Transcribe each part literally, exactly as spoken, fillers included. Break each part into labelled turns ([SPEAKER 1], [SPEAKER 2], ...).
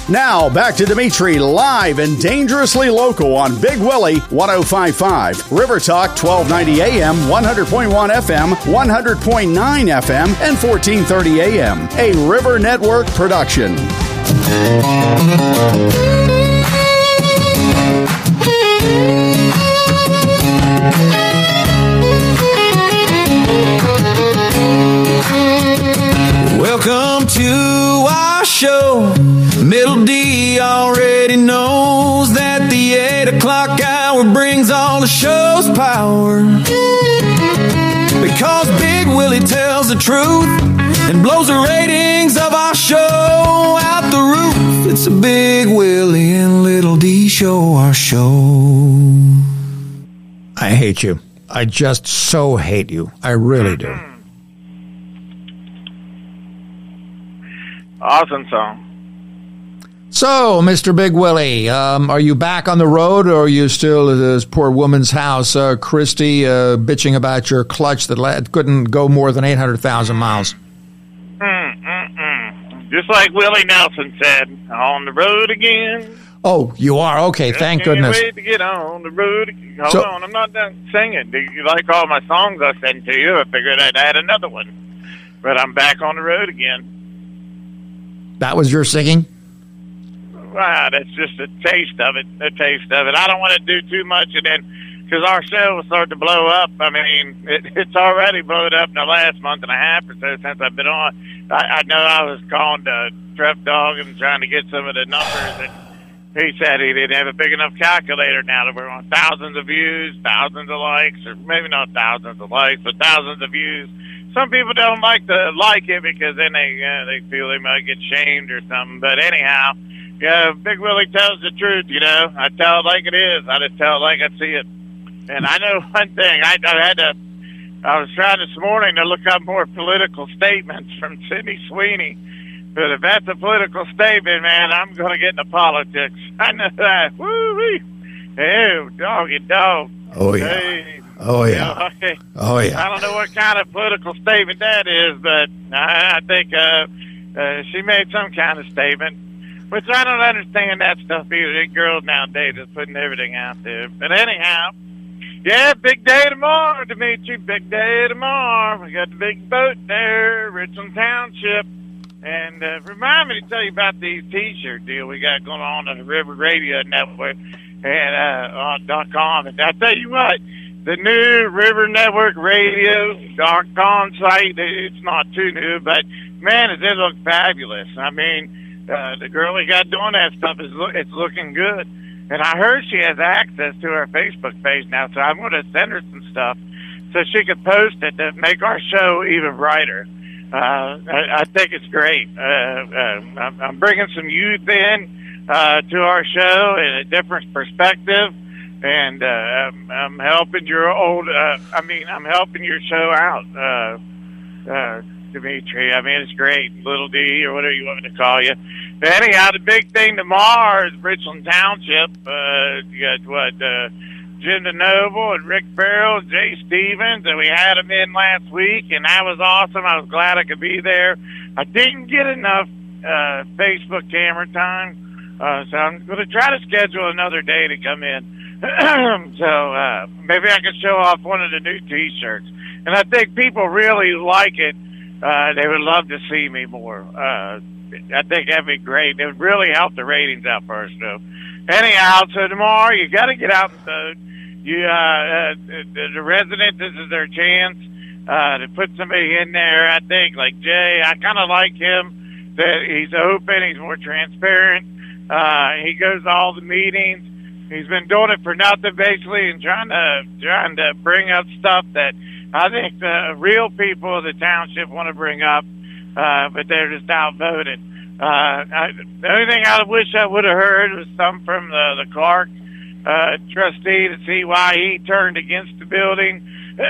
[SPEAKER 1] Now, back to Dimitri live and dangerously local on Big Willie one oh five point five, River Talk twelve ninety A M, one hundred point one F M, one hundred point nine F M, and fourteen thirty A M. A River Network production.
[SPEAKER 2] Welcome to our show. Middle D already knows that the eight o'clock hour brings all the show's power. Because Big Willie tells the truth and blows the ratings of our show out the roof. It's a Big Willie and Little D show, our show.
[SPEAKER 3] I hate you. I just so hate you. I really do.
[SPEAKER 4] Awesome song.
[SPEAKER 3] So, Mister Big Willie, um, are you back on the road, or are you still at this poor woman's house, uh, Christy, uh, bitching about your clutch that la- couldn't go more than eight hundred thousand miles?
[SPEAKER 4] Mm, mm, mm. Just like Willie Nelson said, on the road again.
[SPEAKER 3] Oh, you are? Okay,
[SPEAKER 4] Just
[SPEAKER 3] thank
[SPEAKER 4] can't
[SPEAKER 3] goodness.
[SPEAKER 4] wait to get on the road again. Hold
[SPEAKER 3] So-
[SPEAKER 4] on, I'm not done singing. Do you like all my songs I send to you? I figured I'd add another one. But I'm back on the road again.
[SPEAKER 3] That was your singing?
[SPEAKER 4] Wow, that's just a taste of it, a taste of it. I don't want to do too much, and then, because our show will start to blow up. I mean, it, it's already blown up in the last month and a half or so since I've been on. I, I know I was calling to Trev Dog and trying to get some of the numbers, and he said he didn't have a big enough calculator now that we're on thousands of views, thousands of likes, or maybe not thousands of likes, but thousands of views. Some people don't like to like it because then they uh, they feel they might get shamed or something. But anyhow, yeah, Big Willie tells the truth, you know. I tell it like it is. I just tell it like I see it. And I know one thing. I, I had to, I was trying this morning to look up more political statements from Sydney Sweeney. But if that's a political statement, man, I'm going to get into politics. I know that. Woo-wee. Oh, doggy dog.
[SPEAKER 3] Oh, yeah.
[SPEAKER 4] Hey.
[SPEAKER 3] Oh, yeah.
[SPEAKER 4] You know,
[SPEAKER 3] Oh, yeah.
[SPEAKER 4] I don't know what kind of political statement that is, but I, I think uh, uh, she made some kind of statement, which I don't understand that stuff either. The girls nowadays are putting everything out there. But anyhow, yeah, big day tomorrow, Dimitri. Big day tomorrow. We got the big boat there, Richland Township. And uh, remind me to tell you about these T-shirt deal we got going on on the River Radio Network and uh, on dot com. And I tell you what, the new River Network Radio dot com site, it's not too new, but man, it did look fabulous. I mean, uh, the girl we got doing that stuff is lo- it's looking good. And I heard she has access to our Facebook page now, so I'm going to send her some stuff so she could post it to make our show even brighter. Uh, I, I think it's great. Uh, uh, I'm, I'm bringing some youth in uh, to our show and a different perspective. And uh, I'm, I'm helping your old, uh, I mean, I'm helping your show out, uh, uh, Dimitri. I mean, it's great. Little D, or whatever you want me to call you. But anyhow, the big thing tomorrow is Richland Township. Uh, you got, what, uh, Jim DeNoble and Rick Farrell, Jay Stevens, and we had them in last week, and that was awesome. I was glad I could be there. I didn't get enough uh, Facebook camera time, uh, so I'm going to try to schedule another day to come in. so uh, maybe I could show off one of the new T-shirts. And I think people really like it. Uh, they would love to see me more. Uh, I think that'd be great. It would really help the ratings out for our show. Anyhow, so tomorrow you got to get out and vote. You, uh, uh, the, the residents, this is their chance uh, to put somebody in there. I think, like Jay, I kind of like him. That he's open, he's more transparent. Uh, he goes to all the meetings. He's been doing it for nothing, basically, and trying to trying to bring up stuff that I think the real people of the township want to bring up, uh, but they're just outvoted. Uh, I, the only thing I wish I would have heard was some from the, the Clark uh, trustee to see why he turned against the building.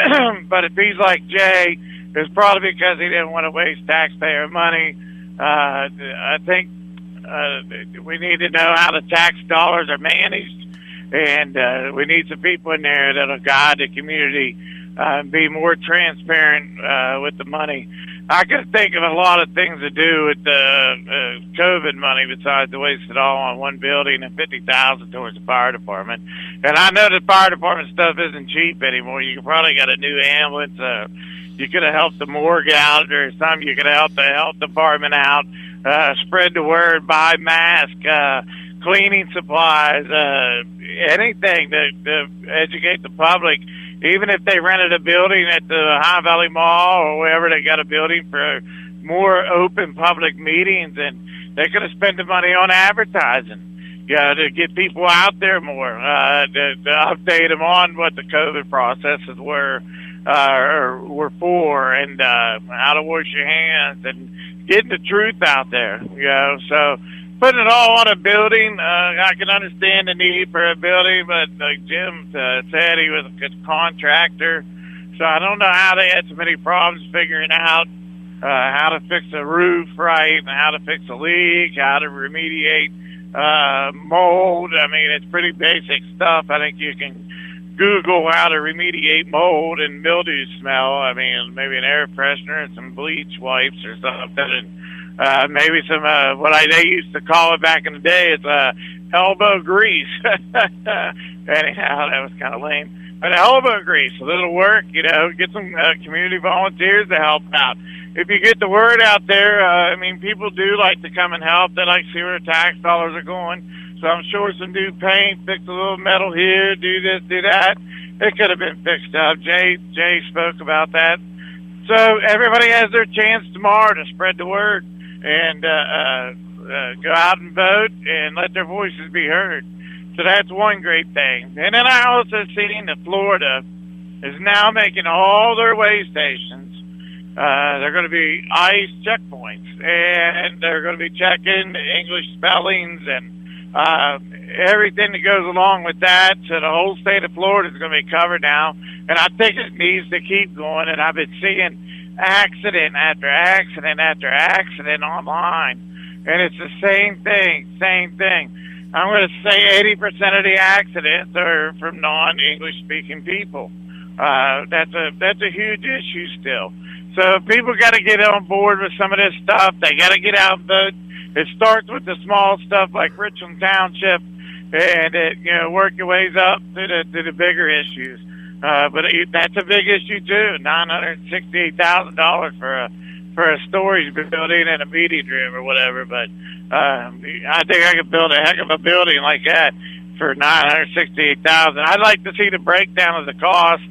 [SPEAKER 4] But if he's like Jay, it's probably because he didn't want to waste taxpayer money. Uh, I think uh, we need to know how the tax dollars are managed. And uh, we need some people in there that'll guide the community, uh, be more transparent uh, with the money. I could think of a lot of things to do with the uh, COVID money besides to waste it all on one building and fifty thousand towards the fire department. And I know the fire department stuff isn't cheap anymore. You could probably got a new ambulance. Uh, you could have helped the morgue out, or something. You could have helped the health department out. Uh, spread the word, buy masks, uh, cleaning supplies, uh, anything to, to educate the public. Even if they rented a building at the High Valley Mall or wherever, they got a building for more open public meetings, and they could have spent the money on advertising, you know, to get people out there more, uh, to, to update them on what the COVID processes were, uh, or were for, and uh, how to wash your hands, and getting the truth out there, you know. So putting it all on a building, uh, I can understand the need for a building, but like Jim uh, said, he was a good contractor, so I don't know how they had so many problems figuring out uh, how to fix a roof right, and how to fix a leak, how to remediate uh, mold. I mean, it's pretty basic stuff. I think you can Google how to remediate mold and mildew smell. I mean, maybe an air freshener and some bleach wipes or something, and Uh, maybe some, uh, what I, they used to call it back in the day is, uh, elbow grease. Anyhow, that was kind of lame. But elbow grease, a little work, you know, get some uh, community volunteers to help out. If you get the word out there, uh, I mean, people do like to come and help. They like to see where their tax dollars are going. So I'm sure some new paint, fix a little metal here, do this, do that. It could have been fixed up. Jay, Jay spoke about that. So everybody has their chance tomorrow to spread the word and uh, uh, uh, go out and vote and let their voices be heard. So that's one great thing. And then I also seen that Florida is now making all their way stations. Uh, they're going to be ICE checkpoints, and they're going to be checking English spellings and uh, everything that goes along with that. So the whole state of Florida is going to be covered now, and I think it needs to keep going. And I've been seeing accident after accident after accident online, and it's the same thing, same thing. I'm going to say eighty percent of the accidents are from non-English speaking people. Uh, that's a that's a huge issue still. So people got to get on board with some of this stuff. They got to get out and vote. It starts with the small stuff like Richland Township, and it, you know, work your ways up to the to the bigger issues. Uh, but it, that's a big issue too. Nine hundred sixty-eight thousand dollars for a for a storage building and a meeting room or whatever. But um, I think I could build a heck of a building like that for nine hundred sixty-eight thousand dollars. I'd like to see the breakdown of the cost.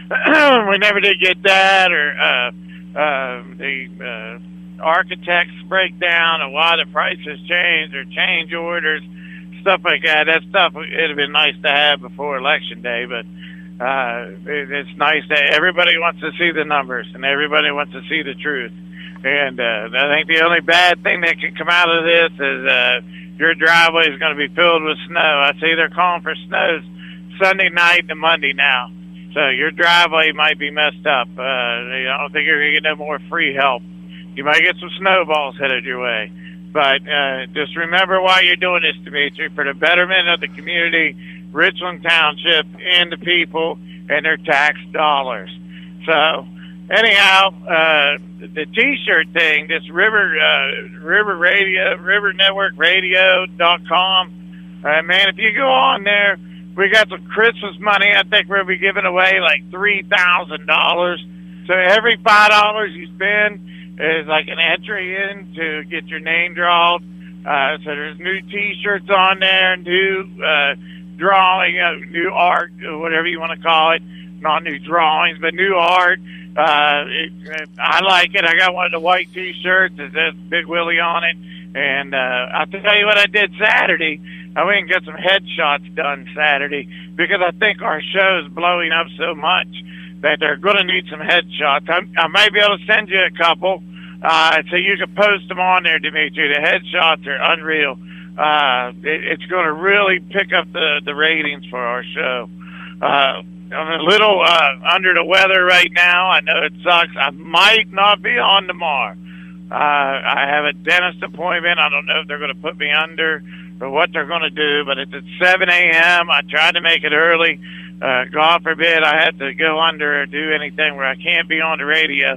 [SPEAKER 4] We never did get that, or uh, uh, the uh, architect's breakdown of why the prices changed or change orders, stuff like that. That stuff it'd have been nice to have before Election Day, but. Uh, it, it's nice that everybody wants to see the numbers and everybody wants to see the truth. And uh, I think the only bad thing that can come out of this is uh, your driveway is going to be filled with snow. I see they're calling for snows Sunday night and Monday now. So your driveway might be messed up. Uh, I don't think you're going to get no more free help. You might get some snowballs headed your way. But uh, just remember why you're doing this, Dimitri, for the betterment of the community, Richland Township, and the people and their tax dollars. So, anyhow, uh, the T-shirt thing, this River uh, River Radio, River Network Radio dot com. Uh, man, if you go on there, we got some Christmas money. I think we'll be giving away like three thousand dollars. So every five dollars you spend is like an entry in to get your name drawn. Uh, so there's new T-shirts on there, new uh, drawing, uh, new art, whatever you want to call it. Not new drawings, but new art. Uh, it, I like it. I got one of the white T-shirts that says Big Willie on it. And uh, I'll tell you what I did Saturday. I went and got some headshots done Saturday because I think our show's blowing up so much that they're going to need some headshots. I, I might be able to send you a couple uh, so you can post them on there, Dimitri. The headshots are unreal. Uh, it, it's going to really pick up the, the ratings for our show. Uh, I'm a little uh, under the weather right now. I know it sucks. I might not be on tomorrow. Uh, I have a dentist appointment. I don't know if they're going to put me under or what they're going to do, but it's at seven a.m. I tried to make it early. Uh, God forbid I had to go under or do anything where I can't be on the radio,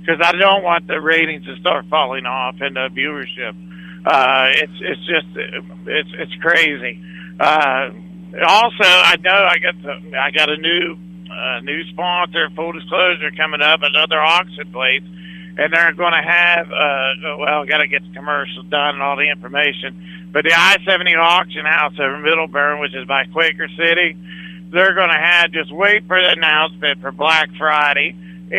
[SPEAKER 4] because I don't want the ratings to start falling off and the viewership. Uh, it's it's just it's it's crazy. Uh, also, I know I got the, I got a new uh, new sponsor, full disclosure, coming up, another auction place, and they're going to have uh, well, I got to get the commercial done and all the information. But the I seventy auction house over Middleburn, which is by Quaker City, they're going to have, just wait for the announcement for Black Friday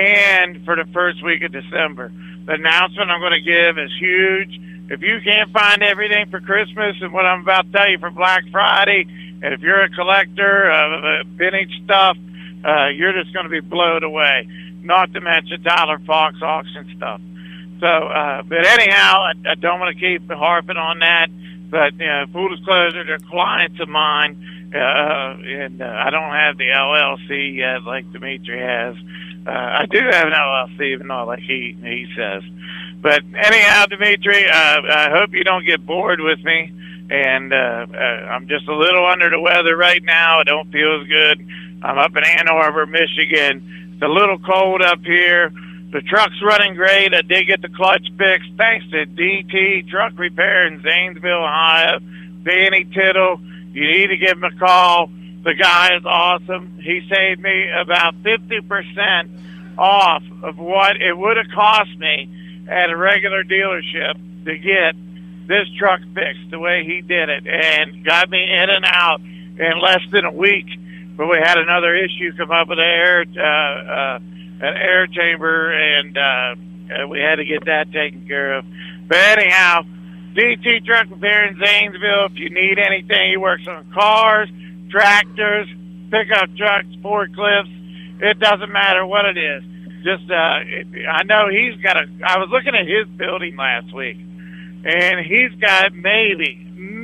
[SPEAKER 4] and for the first week of December. The announcement I'm going to give is huge. If you can't find everything for Christmas and what I'm about to tell you for Black Friday, and if you're a collector of uh, vintage stuff, uh, you're just going to be blown away. Not to mention Tyler Fox auction stuff. So, uh, but anyhow, I, I don't want to keep harping on that. But, you know, full disclosure, they're clients of mine, uh, and uh, I don't have the L L C yet like Dimitri has. Uh, I do have an L L C, even though like he, he says. But anyhow, Dimitri, uh, I hope you don't get bored with me. And uh, uh, I'm just a little under the weather right now. I don't feel as good. I'm up in Ann Arbor, Michigan. It's a little cold up here. The truck's running great. I did get the clutch fixed thanks to D T Truck Repair in Zanesville, Ohio. Danny Tittle, you need to give him a call. The guy is awesome. He saved me about fifty percent off of what it would have cost me at a regular dealership to get this truck fixed the way he did it, and got me in and out in less than a week. But we had another issue come up with the air, uh, uh, an air chamber, and uh, we had to get that taken care of. But anyhow, D T Truck Repair in Zanesville. If you need anything, he works on cars, tractors, pickup trucks, forklifts. It doesn't matter what it is. Just, uh, it, I know he's got a, I was looking at his building last week, and he's got maybe,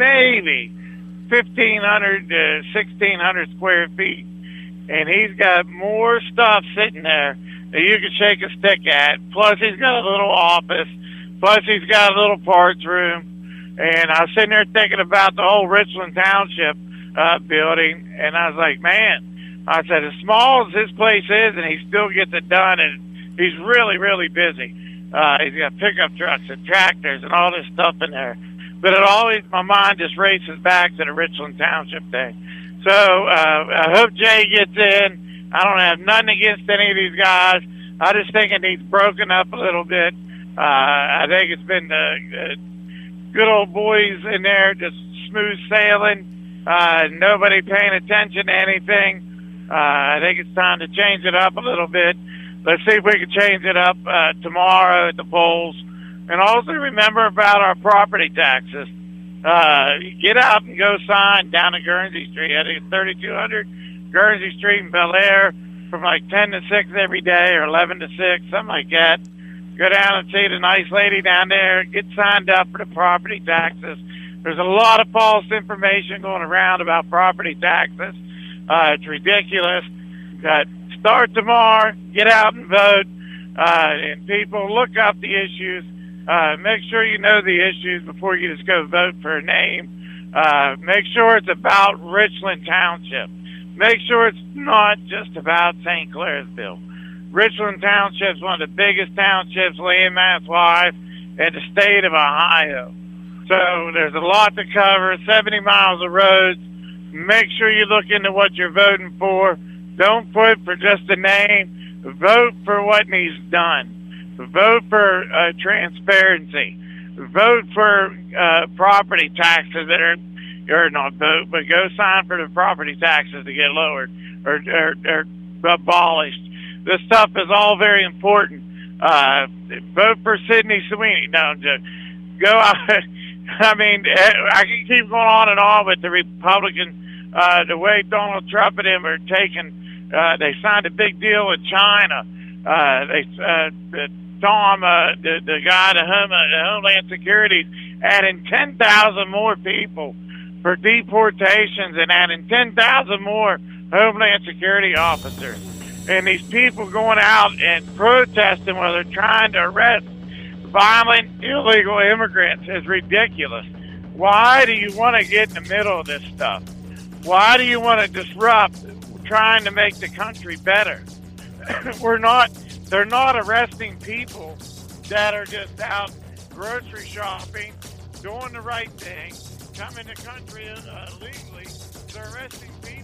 [SPEAKER 4] maybe fifteen hundred to sixteen hundred square feet. And he's got more stuff sitting there that you can shake a stick at. Plus, he's got a little office. Plus, he's got a little parts room. And I was sitting there thinking about the whole Richland Township uh, building, and I was like, man, I said, as small as this place is, and he still gets it done, and he's really, really busy. Uh, he's got pickup trucks and tractors and all this stuff in there. But it always, my mind just races back to the Richland Township thing. So uh, I hope Jay gets in. I don't have nothing against any of these guys. I just think it needs broken up a little bit. Uh, I think it's been the uh, good old boys in there just smooth sailing, uh, nobody paying attention to anything. Uh, I think it's time to change it up a little bit. Let's see if we can change it up uh, tomorrow at the polls. And also remember about our property taxes. Uh, get out and go sign down at Guernsey Street. I think it's thirty-two hundred Guernsey Street in Bel Air from like ten to six every day, or eleven to six, something like that. Go down and see the nice lady down there. Get signed up for the property taxes. There's a lot of false information going around about property taxes. Uh, it's ridiculous. Uh, start tomorrow. Get out and vote. Uh, and people, look up the issues. Uh, make sure you know the issues before you just go vote for a name. Uh, make sure it's about Richland Township. Make sure it's not just about Saint Clairsville. Richland Township is one of the biggest townships landmass-wise in the state of Ohio. So there's a lot to cover, seventy miles of roads. Make sure you look into what you're voting for. Don't vote for just a name. Vote for what needs done. Vote for uh, transparency. Vote for uh, property taxes that are, or not vote, but go sign for the property taxes to get lowered or, or, or abolished. This stuff is all very important. Uh, vote for Sidney Sweeney. No, just go out. I mean, I can keep going on and on with the Republican, uh, the way Donald Trump and him are taking, uh, they signed a big deal with China. Uh, they, uh, Tom, uh, the, the guy, the, Home, uh, the Homeland Security, adding ten thousand more people for deportations and adding ten thousand more Homeland Security officers. And these people going out and protesting while they're trying to arrest violent, illegal immigrants is ridiculous. Why do you want to get in the middle of this stuff? Why do you want to disrupt trying to make the country better? We're not They're not arresting people that are just out grocery shopping, doing the right thing, coming to the country uh, legally. They're arresting people